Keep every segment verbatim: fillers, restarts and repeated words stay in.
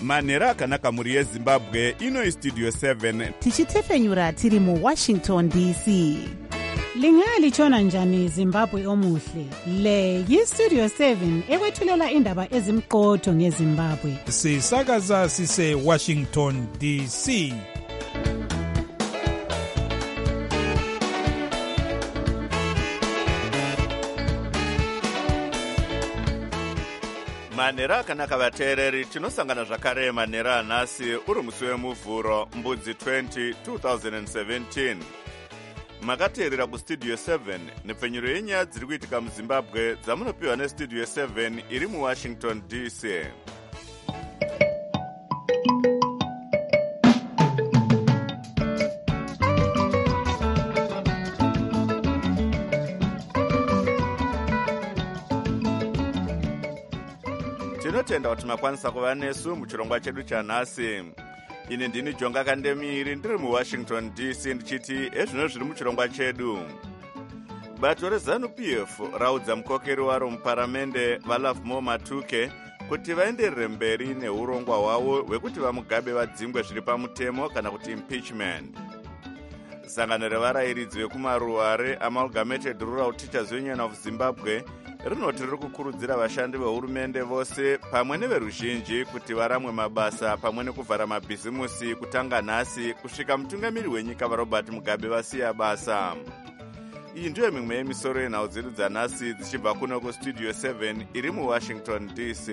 manhero akanaka mhuri yezimbabwe. Ino Studio seven tichitefenyura tiri muWashington D C. Lingalitshona njani Zimbabwe omuhle? Le yiStudio seven ekwethulela indaba ezimqotho ngeZimbabwe. Sisakaza sise Washington D C. manhero akanaka vateereri, tinosangana zvakare manhero anhasi uri musi wemuvhuro mbudzi twenty twenty seventeen. Makateerera kuStudio seven nepfenyuro yenyaya dziri kuitika muZimbabwe dzamunopiwa neStudio seven iri muWashington D C. Tinotenda kuti makwanisa kuva nesu muchirongwa chedu chanhasi. Ini ndini Jonga Kandemiri ndiri muWashington D C ndichiti ezvino zviri muchirongwa chedu. Bato reZANU P F raudza mukokeri waro muparamende vaLovemore Matuke kuti vaenderere mberi neurongwa hwavo hwekuti vamugabe vadzingwe zviri pamutemo kana kuti impeachment. Sangano revarayiridzi vekumaruware Amalgamated Rural Teachers Union of Zimbabwe rinoti riri kukurudzira vashandi vehurumende vose pamwe neveruzhinji kuti varamwe mabasa pamwe nekuvhara mabhizimusi kutanga nhasi kusvika mutungamiri wenyika vaRobert Mugabe vasiya basa. Iyi ndiyo mimwe yemisoro yenhau dzedu dzanhasi dzichibva kuno kuStudio seven iri muWashington D C.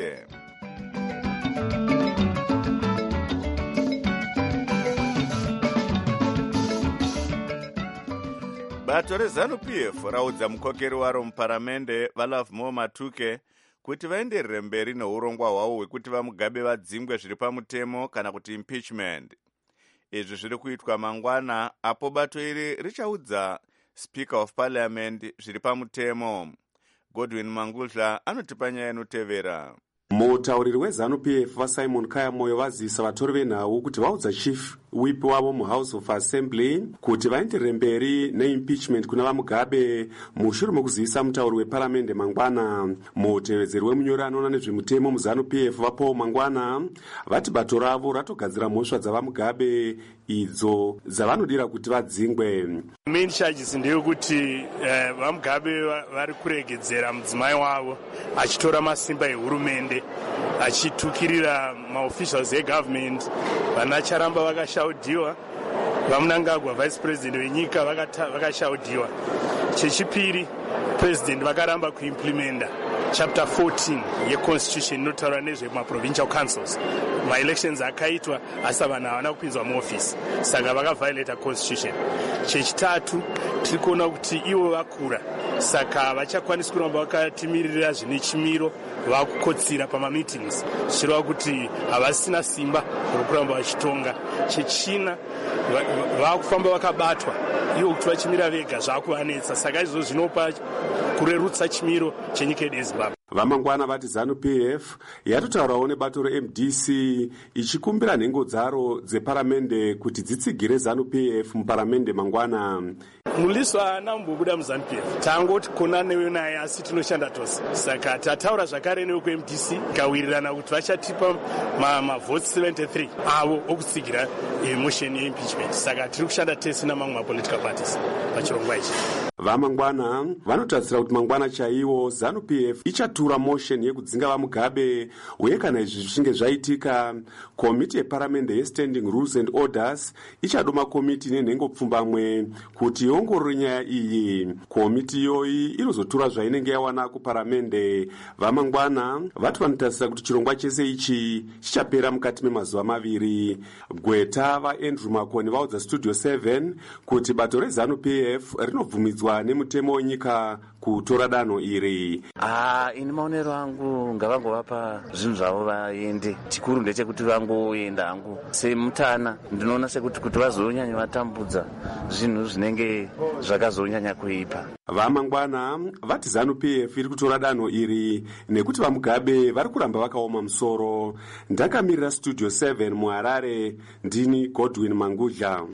Bato reZANU P F raudza mukokeri waro muparamende vaLovemore Matuke kuti vaenderere mberi neurongwa hwavo hwekuti vamugabe vadzingwe zviri pamutemo kana kuti impeachment. Izvi zviri kuitwa mangwana apo bato iri richaudza Speaker of Parliament zviri pamutemo. Godwin Mangudla anotipa nyaya inotevera. Mutauriri weZANU P F vaSimon Kayamoyo vazivisa vatori venhau kuti vaudza chief whip wavo muHouse of Assembly kuti vaenderere mberi neimpeachment kuna vamugabe mushure mekuzivisa mutauri weparamende mangwana. Mutevedzeri wemunyori anoona nezvemutemo muZANU P F vaPaul Mangwana vati bato ravo ratogadzira mhosva dzavamugabe idzo dzavanodira kuti vadzingwe. Main charges ndeyekuti uh, vamugabe vari kuregedzera mudzimai wavo achitora masimba ehurumende achitukirira maofficials egovernment vanacharamba vakashaudiwa vamunangagwa vice president wenyika vakashaudiwa. Chechipiri president vakaramba kuimplementa chapter fourteen yeconstitution inotaura nezvemaprovincial councils. Maelections akaitwa asi vanhu havana kupinzwa muofisi saka vakaviolata constitution. Chechitatu tiri kuona kuti ivo vakura saka havachakwanisi kuramba vakatimirira zvine chimiro vakukotsira pamameetings zvichireva kuti havasina simba rokuramba vachitonga. Chechina vakufamba vakabatwa ivo kuti vachimira vega zvakuvanetsa saka izvo zvinopa kurerutsa chimiro chenyika yedu yeZimbabwe. Vamangwana vati ZANU P F yatotaurawo nebato reM D C ichikumbira nhengo dzaro dzeparamende kuti dzitsigire ZANU P F muparamende mangwana. Muliso haana kumbobuda muZANU P F, tangoti kona newe naye asi tinoshanda tose. Saka tataura zvakare newekuM D C ikawirirana kuti vachatipa mavhoti seventy-three avo okutsigira motion yeimpeachment. Saka tiri kushanda tese namamwe mapolitical parties pachirongwa ichi. Vamangwana vanotarisira kuti mangwana chaiwo ZANU P F ichatura motion yekudzinga vamugabe uye kana izvi zvichinge zvaitika komiti yeparamende yeStanding Rules and Orders ichadoma komiti nenhengo pfumbamwe kuti iongorore nyaya iyi. Komiti iyoyi inozotura zvainenge yawana kuparamende. Vamangwana vati vanotarisira kuti chirongwa chese ichi chichapera mukati memazuva maviri. Gweta vaAndrew Makoni vaudza Studio seven kuti bato reZANU P F rinobvumidzwa nemutemo wenyika kutora danho iri. Ah, ini maonero angu ngavangovapa zvinhu zvavo vaende. Chikuru ndechekuti vangoenda hangu semutana. Ndinoona sekuti kuti vazonyanya vatambudza zvinhu zvinenge zvakazonyanya kuipa. Vamangwana vati ZANU P F iri kutora danho iri nekuti vamugabe vari kuramba vakaoma musoro. Ndakamirira Studio seven muHarare, ndini Godwin Mangudla.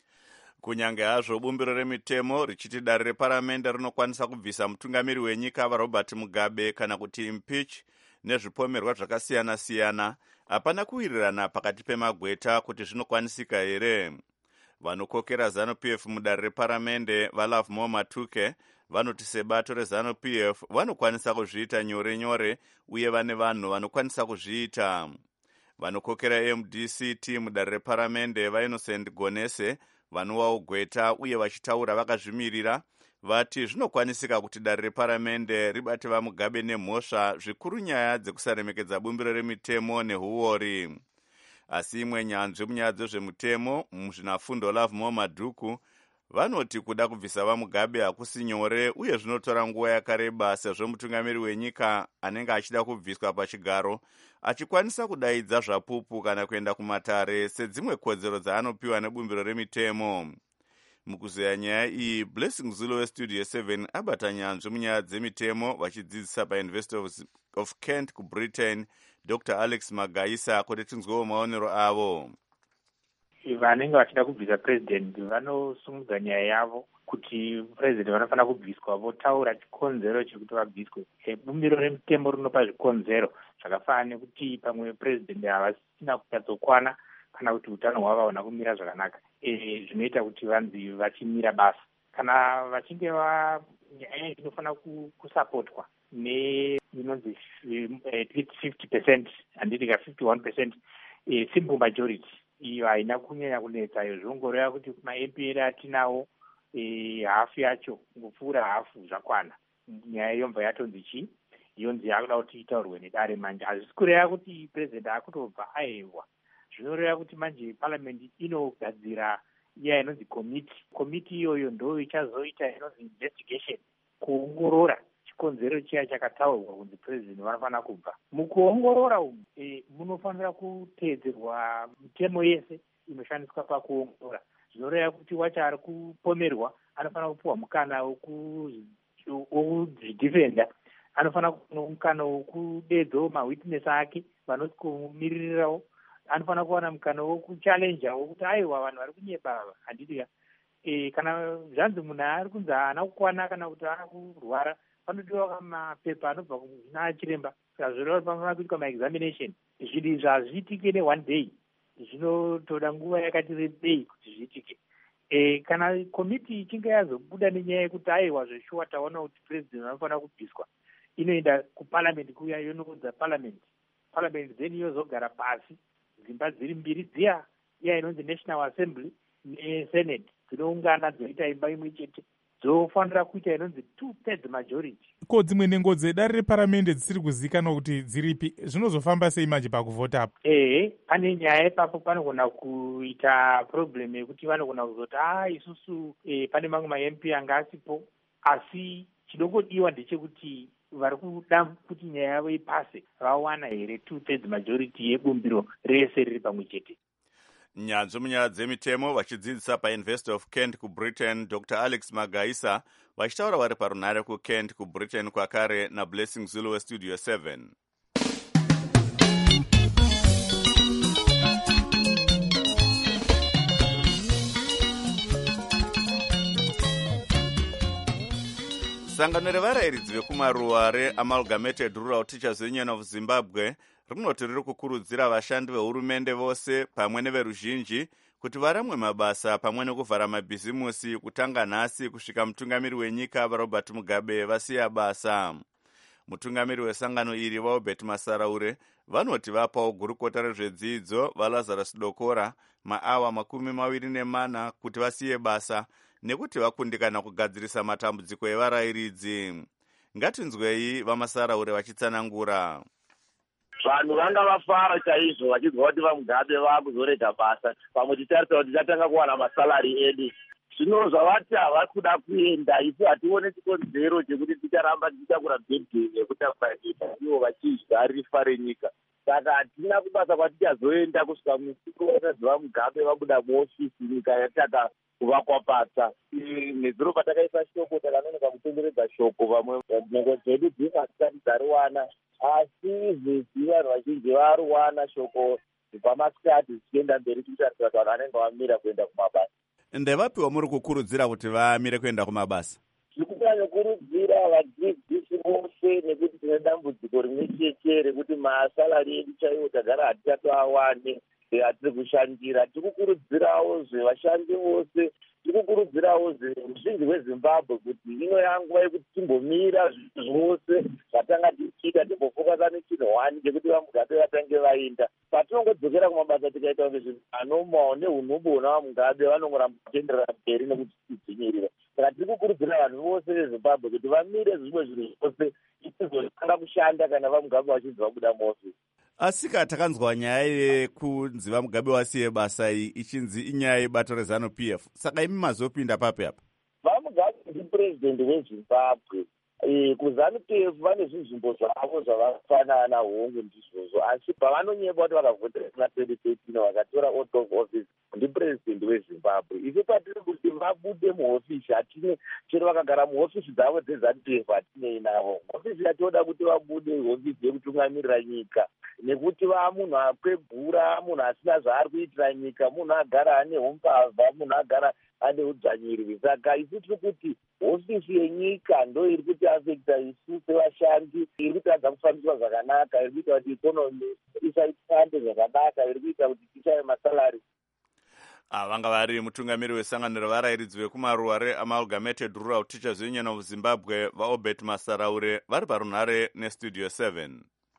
Kunyange hazvo bumbiro remitemo richiti dare reparamende rinokwanisa kubvisa mutungamiri wenyika vaRobert Mugabe kana kuti impeach nezvipomerwa zvakasiyana siyana, hapana kuwirirana pakati pemagweta kuti zvinokwanisika here. Vanokokera ZANU-P F mudare reparamende vaLovemore Matuke vanoti sebato reZANU-P F vanokwanisa kuzviita nyore nyore uye vane vanhu vanokwanisa kuzviita. Vanokokera M D C T mudare reparamende vaInnocent Gonese vanowawo gweta uye vachitaura vakazvimirira vati zvinokwanisika kuti dare reparamende ribate vaMugabe nemhosva zvikuru nyaya dzekusaremekedza bumbiro remitemo nehuori. Asi imwe nyanzvi munyaya dzezvemutemo muzvinafundo Lovemore Madhuku vanoti kuda kubvisa vaMugabe hakusi nyore uye zvinotora nguva yakareba sezvo mutungamiri wenyika anenge achida kubviswa pachigaro achikwanisa kudaidza zvapupu kana kuenda kumatare sedzimwe kodzero dzaanopiwa nebumbiro remitemo. Mukuzeya nyaya iyi, Blessing Zulu weStudio seven abata nyanzvi munyaya dzemitemo vachidzidzisa paUniversity of Kent kuBritain Doctor Alex Magaisa kuti tinzwewo maonero avo. Vanenge vachida kubvisa president vanosungudza nyaya yavo kuti president vanofanira kubviswa, votaura chikonzero chekuti vabviswe. Bumbiro remitemo rinopa zvikonzero zvakafanana nekuti pamwe president havasina kunyatsokwana kana kuti utano hwavo hauna kumira zvakanaka, e, zvinoita kuti vanzi vachimira basa. Kana vachinge va nyaya inofanira kusapotwa ne inonzi fifty percent handiti ka fifty-one percent e, simple majority iyo haina kunyanya kunetsa. Iyo zvongoreva kuti ma-M P edu atinawo e, hafu yacho ngopfuura hafu zvakwana. Nyaya yobva yatonzi chi yonzi yakuda kuti itaurwe nedare manje. Hazvisi kureva kuti president akutobva ahewa. Zvinoreva kuti manje parliament inogadzira iya inonzi committee. Committee iyoyo ndo ichazoita inonzi investigation, kuongorora chikonzero chiya chakataurwa kunzi president vanofanira kubva. Mukuongorora umu e, munofanira kuteedzerwa mitemo yese inoshandiswa pakuongorora. Zvinoreva kuti wacho ari kupomerwa anofanira kupuwa mukana wokuzvidhifenda, anofanira kupuwa mukana wokudedzawo mawitness ake vanoti kumumiririrawo, anofanira kuwana mukana wokuchallenja wokuti aiwa vanhu vari kunyeba ava handiti e, kana zvanzi munhu ari kunzi haana kukwana kana kuti haana kurwara panodiwa mapepa anobva kuna chiremba. Saka zvoreva kuti panofanira kuitwa maexamination. Zvinhu zvazviitike ne-one day zvinotoda nguva yakati rebei kuti zviitike. E, kana komiti ichinge yazobuda nenyaya yekuti aiwa zveshuwa taona kuti president anofanira kubviswa, inoenda kuparliament kuya yonokodza parliament. Parliament then yozogara pasi, dzimba dziri mbiri dziya, iya inonzi National Assembly neSenate dzinoungana dzoita imba imwe chete, dzofanira kuita inonzi two thirds majority. Ko dzimwe nhengo dzedare reparamende dzisiri kuzikanwa kuti dziripi, zvinozofamba sei manje pakuvhota apo? Ehe, pane nyaya ipapo panogona kuita problem yekuti vanogona kuzoti ah isusu e, pane mamwe ma-M P anga asipo, asi chinongodiwa ndechekuti vari kuda kuti nyaya yavo ipase vawana here two thirds majority yebumbiro rese riri pamwe chete. Nyanzvi munyaya dzemitemo vachidzidzisa paUniversity of Kent kuBritain Doctor Alex Magaisa vachitaura vari parunhare kuKent kuBritain kwakare naBlessing Zulu weStudio seven. Sangano revarairidzi vekumaruwa reAmalgamated Rural Teachers Union of Zimbabwe rinoti riri kukurudzira vashandi vehurumende vose pamwe neveruzhinji kuti varamwe mabasa pamwe nekuvhara mabhizimusi kutanga nhasi kusvika mutungamiri wenyika vaRobert Mugabe vasiya basa. Mutungamiri wesangano iri vaRobert Masaraure vanoti vapawo gurukota rezvedzidzo vaLazarus Dokora maawa makumi maviri nemana kuti vasiye basa nekuti vakundikana kugadzirisa matambudziko evarairidzi. Ngatinzwei vaMasaraure vachitsanangura. Vanhu vanga vafara chaizvo vachizwa kuti vaMugabe vaakuzorega basa, pamwe titarisa kuti tichatanga kuwana masalari edu. Zvino zvavati havasi kuda kuenda, isu hatione chikonzero chekuti ticharamba tichitakura bhedheni yekuti ivo vachidya rifa renyika. Saka hatina kubasa kwatichazoenda kusvika musiko wakadzi vaMugabe vabuda muofisi nyika yataka kuvakwa pasa. Nezuro patakaisa shoko takanonoka kutenderedza shoko, vamwe nhengo dzedu dzimwe hatisati dzariwana, asi zvisi vanhu vazhinji variwana shoko pamasikati zvichienda mberi tichitarisa kuti vanhu vanenge vamira kuenda kumabasa. Ndevapi wamuri kukurudzira kuti vamire kuenda kumabasa? Zviri kunyanya kukurudzira vadzidzisi vose nekuti tine dambudziko rimwe chete rekuti masalari edu chaiwo tagara hatichatoawane hatiri kushandira. Tiri kukurudzirawo zvevashandi vose, tiri kukurudzirawo zveruzhinji rwezimbabwe kuti ino yanguva yekuti timbomira zvinhu zvose zvatanga tichiita timbofokasa nechinhu one chekuti vamugabe vatange vaenda. Patinongodzokera kumabasa tikaita kunge zvinhu anomawo neunhubu huna vamugabe vanongoramba kutenderera mberi nekuti tidzinyirira. Saka tiri kukurudzira vanhu vose vezimbabwe kuti vamire zvimwe zvinhu zvose itizotanga kushanda kana vamugabe vachinzi vabuda muofisi. Asika takanzwa nyaya yekunzi vamugabe wasiye basa iyi ichinzi inyaya yebato reZANU-P F. Saka imi mazopinda papi apa? Vamugabe ndipurezidendi weZimbabwe. E, kuZANU-P F vane zvinzvimbo zvavo zvavafanana hongu ndizvozvo, asi pavanonyepa kuti vakavhotera kuna twenty thirteen vakatora oath of office ndipurezidendi weZimbabwe. Ife patiri kuti vabude muhofisi hatine, chero vakagara muhofisi dzavo dzeZANU-P F hatinei navo. Hofisi yatinoda kuti vabude hofisi yekutungamirira nyika, nekuti vamunhu akwegura, munhu asina zvaari kuitira nyika, munhu agara ane umbavha, munhu agara ane udzvanyiriri. Saka isu tiri kuti hofisi yenyika ndo iri kuti afekta isu sevashandi, iri kutadza kufambiswa zvakanaka, iri kuita kuti ikonomi isaifambe zvakanaka, iri kuita kuti tishaye masalari. Ah, vanga vari mutungamiri wesangano revarairidzi vekumaruwa reAmalgamated Rural Teachers Union of Zimbabwe vaObert Masaraure vari parunhare nestudio seven.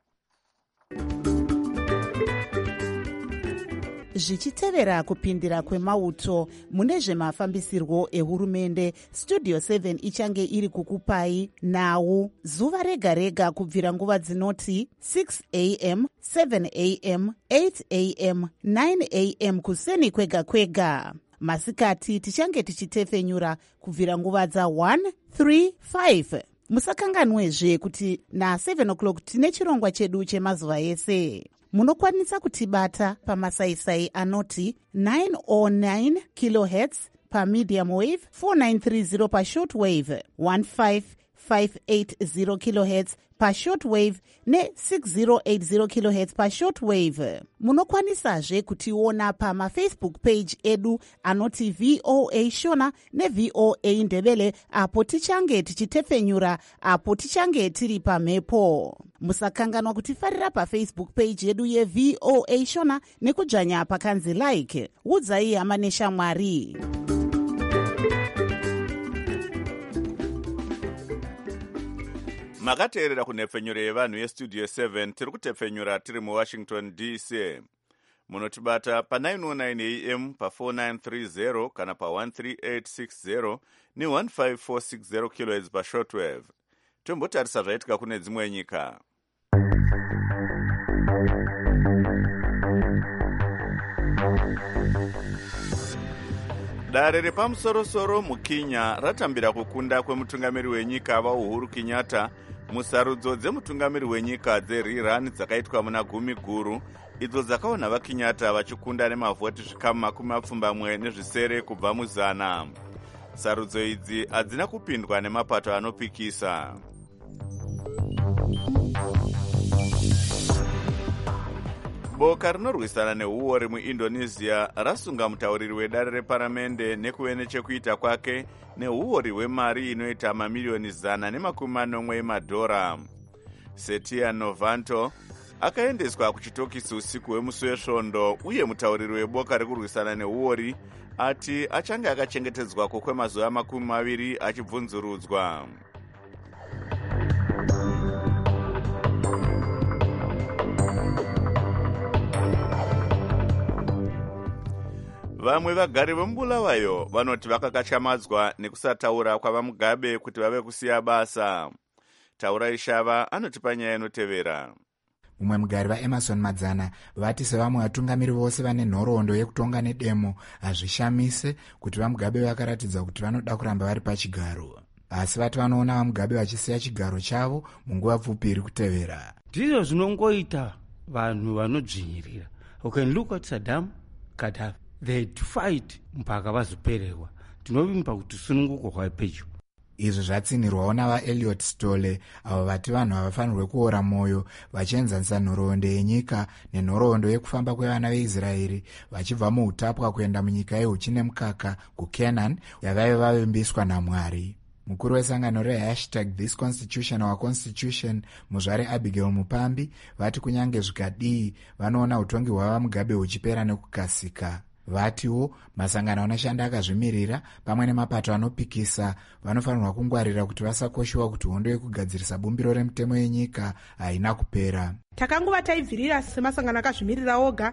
Zvichitevera kupindira kwemauto mune zvemafambisirwo ehurumende, studio seven ichange iri kukupai nhau zuva rega rega kubvira nguva dzinoti six a m, seven a m, eight a m, nine a m kuseni kwega kwega. Masikati tichange tichitefenyura kubvira nguva dza one, three, five. Musakanganwezve kuti na seven o'clock tine chirongwa chedu chemazuva ese. Munokwanisa kutibata pamasaisai anoti nine oh nine kilohertz pamedium wave, four nine three zero pashort wave, one five five eight zero kilohertz pashort wave ne six zero eight zero kilohertz pashort wave. Munokwanisazve kutiona pamafacebook page edu anoti V O A Shona ne V O A Ndebele, apo tichange tichitefenyura, apo tichange tiri pamhepo. Musakanganwa kutifarira pafacebook page yedu ye V O A Shona nekudzvanya pakanzi like. Udzai hama neshamwari. Makateerera kunhepfenyuro yevanhu yestudio seven, tiri kutepfenyura tiri muWashington D C. Munotibata pa nine oh nine a m, pa four nine three zero kana pa one three eight six zero ne one five four six zero kilohertz pa shortwave. Tombotarisa zvaitika kune dzimwe nyika. Dare repamusoro-soro muKenya ratambira kukunda kwemutungamiri wenyika vaUhuru Kenyatta musarudzo dzemutungamiri wenyika dzererani dzakaitwa muna gumi guru, idzo dzakaona vaKenyatta vachikunda nemavhoti zvikamu makumi mapfumbamwe nezvisere kubva muzana. Sarudzo idzi hadzina kupindwa nemapato anopikisa. Boka rinorwisana neuori muIndonesia rasunga mutauriri wedare reparamende nekuve nechekuita kwake neuori hwemari inoita mamiliyoni zana nemakumi manomwe emadhora. Setia Novanto akaendeswa kuchitokisi usiku hwemusi wesvondo, uye mutauriri weboka rekurwisana neuori ati achange akachengetedzwako kwemazuva makumi maviri achibvunzurudzwa. Vamwe vagari vemubulawayo vanoti vakakachamadzwa nekusataura kwavamugabe kuti vave kusiya basa. Taura Ishava anotipa nyaya inotevera. Mumwe mugari vaEmerson Madzana vati sevamwe vatungamiri vose vane nhoroondo yekutonga nedemo, hazvishamise kuti vamugabe vakaratidza kuti vanoda kuramba vari pachigaro, asi vati vanoona vamugabe vachisiya chigaro chavo munguva pfupi iri kutevera. Ndizvo zvinongoita vanhu vanodzvinyirira. You can look at Saddam, Gaddafi. They had to fight mpaka vazopererwa. Tinovimba kuti sununguko hwapedyo. Izvo zvatsinirwawo navaEliot Stole, avo vati vanhu havafanirwe kuora mwoyo vachienzanisa nhoroondo yenyika nenhoroondo yekufamba kwevana veIsraeri vachibva muutapwa kuenda munyika yehuchi nemukaka kuCanaan yavaive vavimbiswa naMwari. mukuru wesangano rehashtag this constitution our constitution muzvare Abigail Mupambi vati kunyange zvikadii vanoona utongi hwava Mugabe huchipera nekukasika. Vatiwo masangano anoshanda akazvimirira pamwe nemapato anopikisa vanofanirwa kungwarira kuti vasakoshiwa kuti hondo yekugadzirisa bumbiro remutemo yenyika haina kupera. Takanguva taibvirira semasangano akazvimirira oga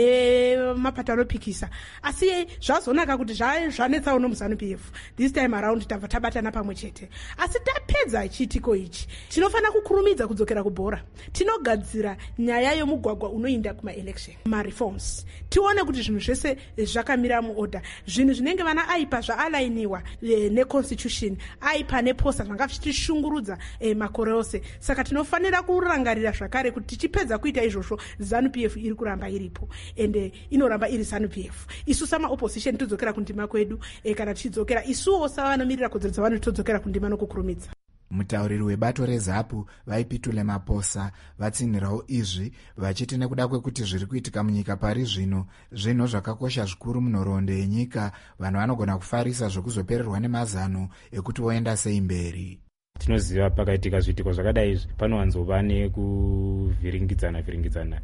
nemapato anopikisa, asi zvazonaka kuti zvanetsawo nomuZANU P F this time around tabva tabatana pamwe chete. Asi tapedza chiitiko ichi tinofanira kukurumidza kudzokera kubhora, tinogadzira nyaya yomugwagwa unoinda kumaelection, mareforms, tione kuti zvinhu zvese zvakamira muorder, zvinhu zvinenge vana aipa zvaalayiniwa neconstitution, aipa neposta zvanga zvichitishungurudza makore ose. Saka tinofanira kurangarira zvakare kuti tichipedza kuita izvozvo ZANU P F iri kuramba iripo ende inoramba iri ZANU P F. Isu sama opposition todzokera kundima kwedu, e kana tichidzokera isuwo savanomirira kodzero dzavanhu todzokera kundima nokukurumidza. Mutauriri webato reZAPU vaipitule Maposa vatsinhirawo izvi vachiti nekuda kwekuti zviri kuitika munyika pari zvino zvinhu zvakakosha zvikuru munhoroondo yenyika, vanhu vanogona kufarisa zvokuzopererwa nemazano ekuti voenda sei mberi. Tinoziva pakaitika zviitiko zvakadai izvi panowanzova nekuvhiringidzana vhiringidzana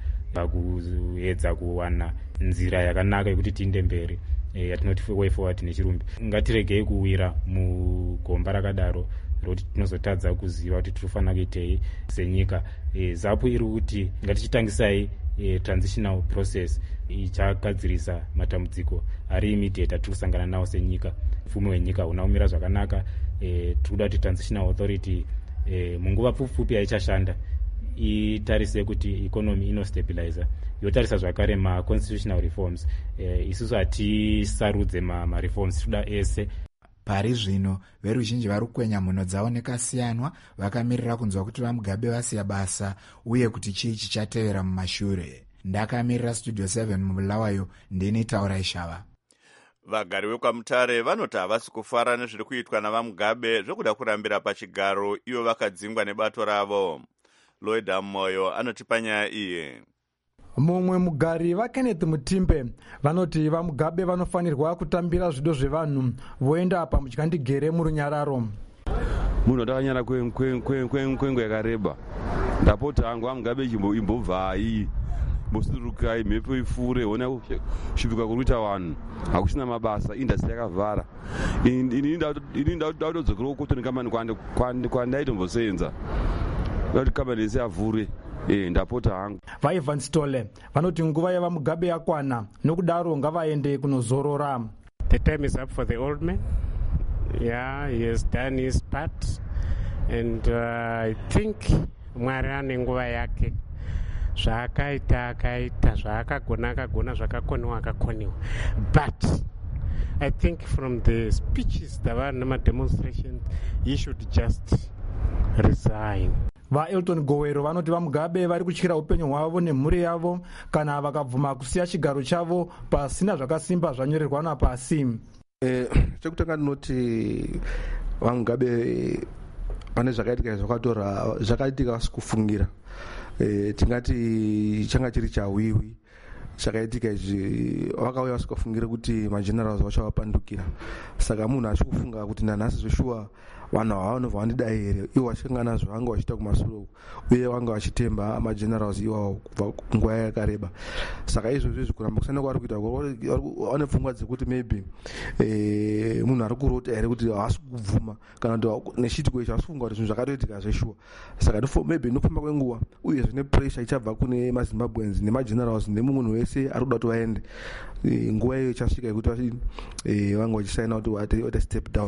pakuedza kuwana nzira yakanaka yekuti tiinde mberi yatinoti way forward nechirumbi. Ngatiregei kuwira mugomba rakadaro rokuti tinozotadza kuziva kuti tinofanira kuitei senyika. ZAPU iri kuti ngatichitangisai transitional process ichagadzirisa matambudziko ari immediate atiri kusangana nawo senyika. Mfumo wenyika unaumira zvakanaka, tikuda kuti transitional authority munguva pfupi yaichashanda itarise kuti economy inostabilizer, yotarisa zvakare ma-constitutional reforms. Isusu hatisarudze ma-reforms, tikuda ese. Pari zvino veruzhinji vari kukwenya mhuno dzavo nekasiyanwa vakamirira kunzwa kuti vaMugabe vasiya basa uye kuti chii chichatevera mumashure. Ndakamirira Studio seven mubulawayo, ndini Taura Ishava. Vagari vekwaMutare vanoti havasi kufara nezviri kuitwa navaMugabe zvokuda kurambira pachigaro ivo vakadzingwa nebato ravo. Lloyd Moyo anotipa nyaya iyi. Mumwe mugari vaKenneth Mutimbe vanoti vaMugabe vanofanirwa kutambira zvido zvevanhu voenda pamudyandegere murunyararo. Munhu atakanyara kwenguva yakareba ndapota hangu vaMugabe imbobvai musurukai mhepo ifure ona kusvipika kuruita vanhu hakuchina mabasa, industry yakavhara. Ini ndautodzokera kotoni kamani kwandaitombosenza kuti kamani ese avhure. Eh, ndapota hangu. VaIvan Stole vanoti nguva yavaMugabe yakwana nokudaro ngavaende kunozorora. The time is up for the old man. Yeah, he has done his part and uh, I think Mwari ane nguva yake. Zvakaita akaita, zvakagona akagona, zvakakoniwa akakoniwa. But I think from the speeches that were in demonstrations, he should just resign. VaElton Gowero vanoti vaMugabe vari kutyira upenyu hwavo nemhuri yavo kana vakabvuma kusiya chigaro chavo pasina zvakasimba zvanyorerwa napasi. Eh, chekutanga ndinoti vaMugabe pane zvakaitika zvakatora zvakaitika vasikufungira. Eh, tingati changa chiri chawiwi chakaitika izvi vakauya vasikafungira kuti magenerals vachavapandukira. Saka munhu achikufunga kuti nanhasi zveshuwa vanhu havanobva vandida here, ivo vachikangana zvavanga vachiita kumasuro uye vanga vachitemba magenerals iwawo kubva nguva yakareba. Saka izvozvo izvi kuramba kusana kwavari kuita vane pfungwa dzekuti maybe munhu ari kurota here kuti haasi kubvuma kana kuti nechitiko ichi haasi kufunga kuti zvinhu zvakatoitika zveshuwa. Saka maybe nofamba kwenguva uye zvine pressure ichabva kune maZimbabweans nemagenerals nemunhu wese ari kuda kuti vaende. Nguva iyo ichasvika yekuti vanga vachisaina kuti vaite step down.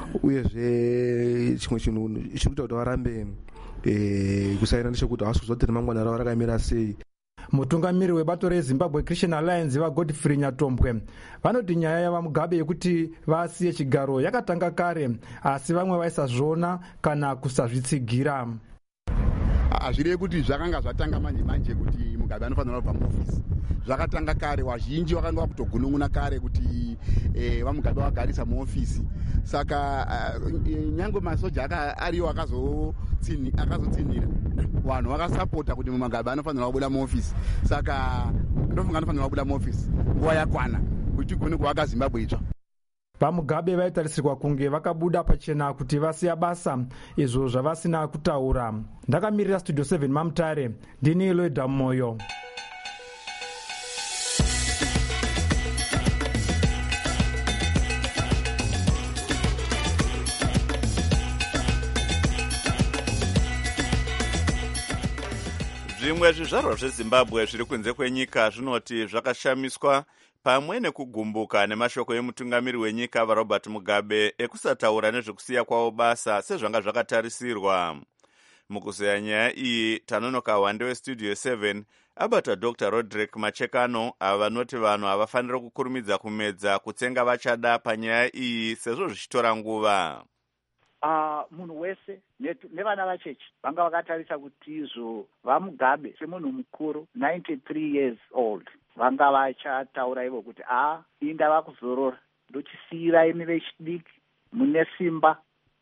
Uyezve chimwe chinhu chiri kuita kuti varambe kusaina ndechekuti havasi kuzoti remangwana ravo rakamira sei. Mutungamiri webato reZimbabwe Christian Alliance vaGodfrey Nyatombwe vanoti nyaya yavaMugabe yekuti vasiye chigaro yakatanga kare, asi vamwe vaisazviona kana kusazvitsigira. Hazvirei kuti zvakanga zvatanga manje manje kuti Mugabe anofanira kubva muofisi. Zvakatanga kare, wazhinji vakanga vakutogunun'una kare kuti vaMugabe vagarisa muofisi. Saka nyangwe masoja ariyo akazotsinhira vanhu vakasapota kuti Mugabe anofanira kubuda muofisi. Saka ndofunga anofanira kubuda muofisi nguva yakwana kuti tigone kuvaka Zimbabwe itsva. vamugabe vaitarisirwa kunge vakabuda pachena kuti vasiya basa, izvo zvavasina kutaura. Ndakamirira Studio seven Mamutare, ndini Loida Moyo. Zvimwe zvizvarwa zveZimbabwe zviri kunze kwenyika zvinoti zvakashamiswa pamwe nekugumbuka nemashoko emutungamiri wenyika vaRobert Mugabe ekusataura nezvekusiya kwawo basa sezvanga zvakatarisirwa. Mukuzeya nyaya iyi, Tanonoka Wande weStudio seven abata Doctor Roderick Machekano avanoti vanhu havafanira kukurumidza kumedza kutsenga vachada panyaya iyi sezvo zvichitora nguva. Uh, munhu wese nevana vachechi vanga vakatarisa kuti izvo vaMugabe semunhu mukuru ninety-three years old vanga vachataura ivo kuti a indava kuzorora ndochisiyira imi vechidiki mune simba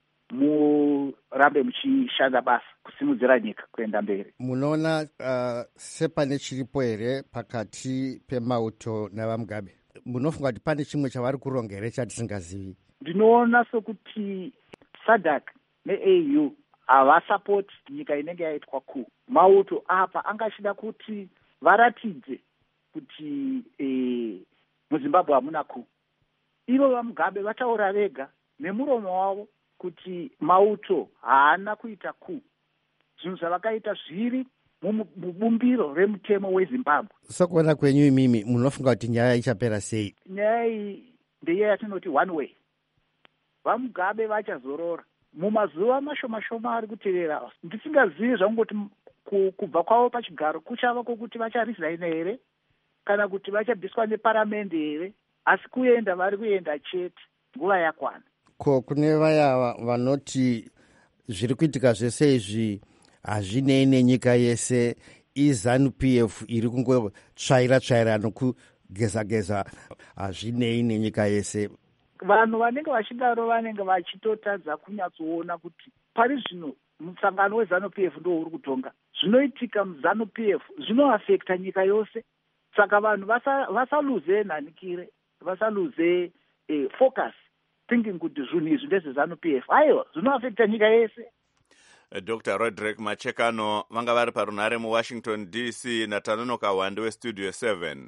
murambe muchishanda basa kusimudzira nyika kuenda mberi. Munoona uh, sepane chiripo here pakati peMauto navaMugabe? Munofunga kuti pane chimwe chavari kuronga here chatisingazivi? Ndinoona sokuti SADC ne-A U havasapoti nyika inenge yaitwa ku. Mauto apa angachida kuti varatidze kuti e, muZimbabwe hamuna ku. Ivo vaMugabe vataura vega nemuromo wavo kuti Mauto haana kuita ku. Zvinhu zvavakaita zviri mubumbiro remutemo weZimbabwe. Sokuona kwenyu imimi munofunga kuti nyaya ichapera sei? Nyaya iyi ndeye yatinoti one way. VaMugabe vachazorora mumazuva mashoma-shoma ari kutevera. Ndisingazivi zvangoti kubva kwavo pachigaro kuchava kwokuti vacharizaina here kana kuti vachabviswa neparamende here, asi kuenda vari kuenda chete nguva yakwana. Ko kune vaya vanoti zviri kuitika zvese izvi hazvinei nenyika yese, iZANU P F iri kungotsvaira-tsvaira nokugeza-geza, hazvinei nenyika yese. Vanhu vanenge vachidaro vanenge vachitotadza kunyatsoona kuti pari zvino musangano weZANU P F ndo uri kutonga. Zvinoitika muZANU P F zvinoafekta nyika yose. Saka vanhu vasaluze nhanikire, vasaluze eh, focus thinking kuti zvinhu izvi ndezveZANU P F. Aiwa, zvinoafekta nyika yese. Doctor Roderick Machekano vanga vari parunhare muWashington D C naTanonoka Wande weStudio seven.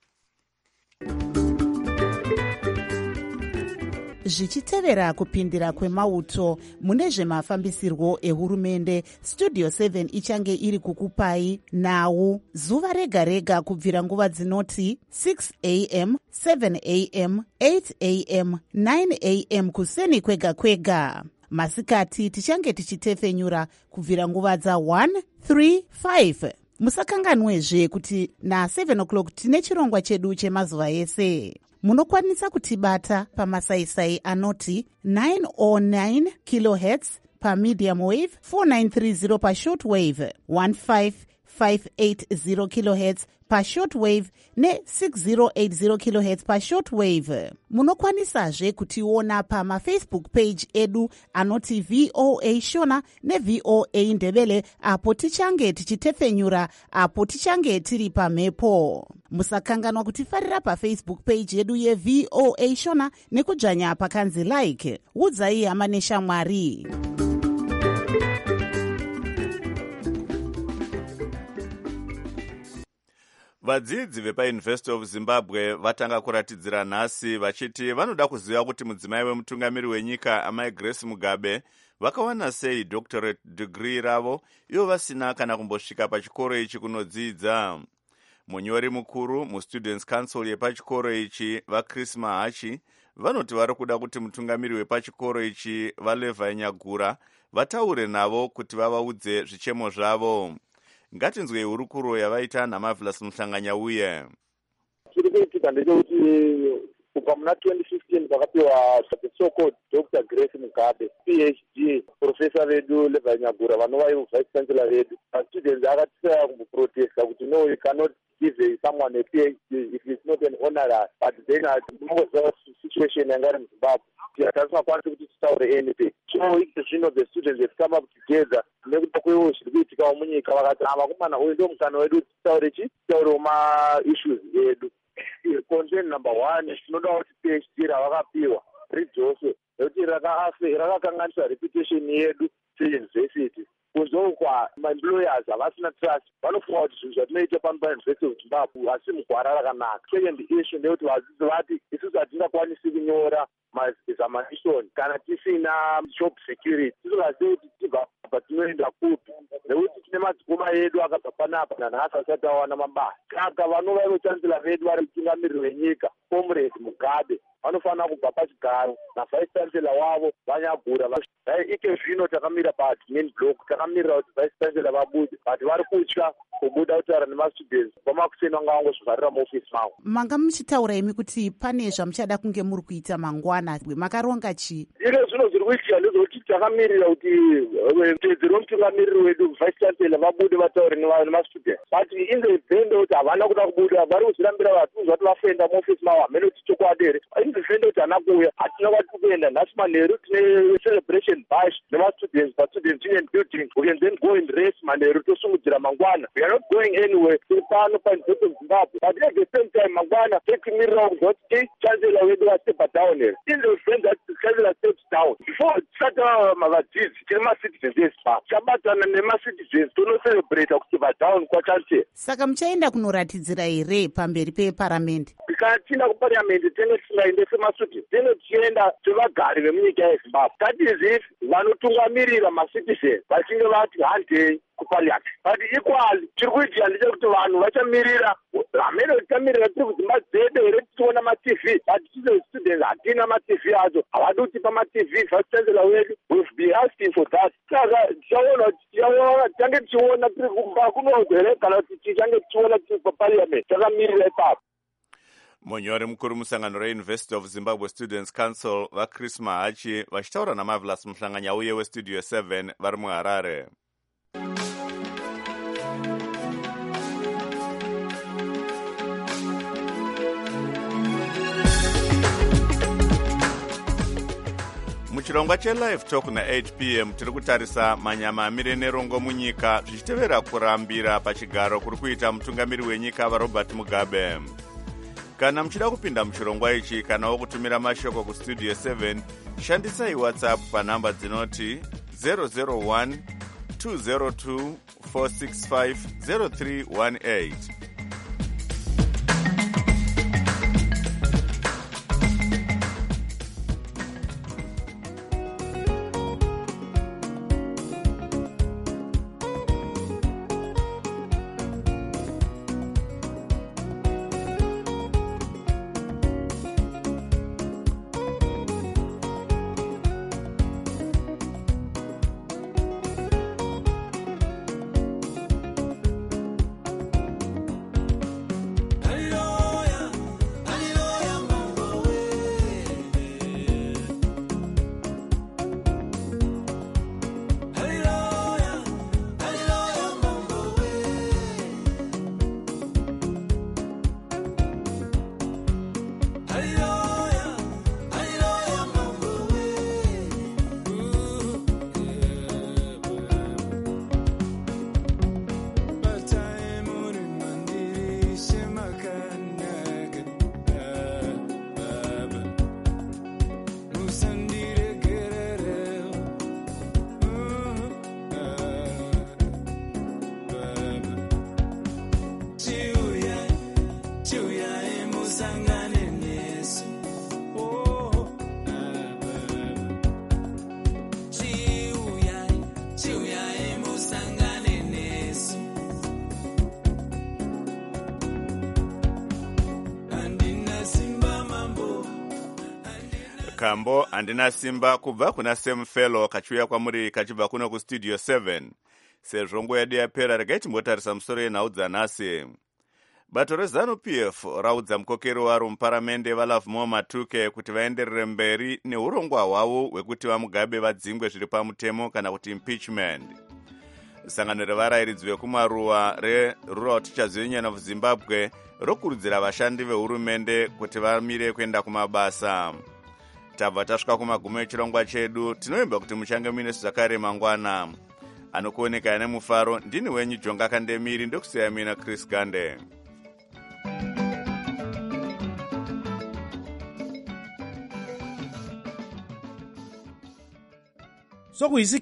Zvichitevera kupindira kwemauto mune zvemafambisirwo ehurumende, Studio seven ichange iri kukupai nhau zuva rega rega kubvira nguva dzinoti six a m, seven a m, eight a m, nine a m kuseni kwega kwega. Masikati tichange tichitefenyura kubvira nguva dza one, three, five. Musakanganwezve kuti na seven o'clock tine chirongwa chedu chemazuva ese. Munokwanisa kutibata pamasaisai anoti nine oh nine kilohertz pamedium wave, four nine three zero pashort wave, one five five eight zero kilohertz pashort wave ne six zero eight zero kilohertz pashort wave. Munokwanisazve kutiona pamafacebook page edu anoti V O A Shona ne V O A Ndebele, apo tichange tichitefenyura, apo tichange tiri pamhepo. Musakanganwa kutifarira pafacebook page yedu ye V O A Shona nekudzvanya pakanzi like. Udzai hama neshamwari. Vadzidzi vepaUniversity of Zimbabwe vatanga kuratidzira nhasi vachiti vanoda kuziva kuti mudzimai wemutungamiri wenyika amai Grace Mugabe vakawana sei doctorate degree ravo ivo vasina kana kumbosvika pachikoro ichi kunodzidza. Munyori mukuru muStudents Council yepachikoro ichi vaChris Mahachi vanoti vari kuda kuti mutungamiri wepachikoro ichi vaLevi Nyagura vataure navo kuti vavaudze zvichemo zvavo. Ngatinzwei hurukuro yavaita naMarvelous Muhlanganya uye. Chiri kuitika ndechekuti kubva muna twenty fifteen vakapiwa so-called Doctor Grace Mugabe P H D professor vedu Levi Nyagura vanova ivo vice chancellor vedu. Students akatisaya kumboprotesta kuti no, you cannot give someone a P H D if it's not an honorary, but then the situation yanga in Zimbabwe hatisingakwanisi kuti titaure anything. So zvino the students have come up together nekuda kweivo zviri kuitikawo munyika vakati havakomana uyu ndo mukana wedu titaure chi titaurewo ma-issues edu. Concern number one, tinoda kuti P H D ravakapiwa ridzoso nekuti rakakanganisa reputation yedu seyunivhesity kunzokwa maemployers havasina trust vanofunga kuti zvinhu zvatinoita pano pauniversity of zimbabwe asi mugwara rakanaka. Second issue ndeyekuti vadzidzi vati isusu hatingakwanisi kunyora maexamination kana tisina job security. tisingazivi kuti tibva patinoenda kupi nekuti tine madzikoma edu akabva panapa nanhasi asati awana mabasa. Saka vanova vechancellor vedu vari mutungamiriri wenyika comrade Mugabe vanofanira kubva pachigaro navice chancellor wavo vanyagura. Ike zvino takamira paadmin block takamirira kuti vice chancellor vabude but vari kutya kubuda kutaura nemastudents vamakuseni vanga vangozvivharira muofisi mavo. Manga muchitaura imi kuti pane zvamuchada kunge muri kuita mangwana, makaronga chii? Ine zvino zviri kuitika ndezvokuti takamirira kuti tedzero mutungamiriri wedu vice chancellor vabude vataure nemastudents but in the event kuti havana kuda kubuda vari kuzvirambira vatunzwa kuti vafenda muofisi mavo hamene kuti chokwadi here. In the event kuti hana kuuya hatina kwati kuenda nhasi manheru tine celebration bash nemastudents pastudents union building. We can then go and race manheru tosungudzira mangwana. We are not going anywhere. tiri pano pauniversity of Zimbabwe but at the same time mangwana tekumirira kuzoti chancellor wedu astep down here. In the event that the chancellor steps down before tisata mavadzidzi tine macitizens ezimbabwe tabatana nemacitizens tonocerebrata kustepa down kwachancellor. Saka muchaenda kunoratidzira here pamberi peparamende? Kana tienda kuparliamendi tenge tisingaende semastudents tenge tichienda sevagari vemunyika yezimbabwe. That is if vanotungamirira macitizens vachinge vati handei kuparliament but equally tiri kuitika ndechekuti vanhu vachamirira hamene tichamirira tiri kudzimba dzedu here tichiona matv but tine students hatina matv acho havadi kutipa matv. Vice chancellor wedu will be asking for that. Saka tichaona kuti tichange tichiona tiri kumba kunogere kana kuti tichange tichiona tiri paparliament takamirira ipapo. Munyori mukuru musangano reUniversity of Zimbabwe Students Council vaChris Mahachi vachitaura naMarvelous muhlanganya uye westudio seven vari muHarare. muchirongwa chelive talk na-eight p m tiri kutarisa manyama amire nerongo munyika zvichitevera kurambira pachigaro kuri kuita mutungamiri wenyika vaRobert Mugabe. Kana muchida kupinda muchirongwa ichi kana wokutumira mashoko kustudio seven shandisai WhatsApp panhamba dzinoti zero zero one two zero two four six five zero three one eight. Kambo handina simba kubva kuna Sam Fellow kachiuya kwamuri kachibva kuno kustudio seven. Sezvongo yedu yapera regai timbotarisa musoro yenhau dzanhasi. Bato reZANU-P F raudza mukokeri waro muparamende vaLovemore Matuke kuti vaenderere mberi neurongwa hwavo hwekuti vaMugabe vadzingwe zviri pamutemo kana kuti impeachment. Sangano revarayiridzi vekumaruwa reRural Teachers Union of Zimbabwe rokurudzira vashandi vehurumende kuti vamire kuenda kumabasa. Tabva tasvika kumagumo echirongwa chedu, tinovimba kuti muchange muine zvakare mangwana. Anokuoneka nemufaro ndini wenyu Jonga Kandemiri ndokusiya mina Chris Gande. so kuhisi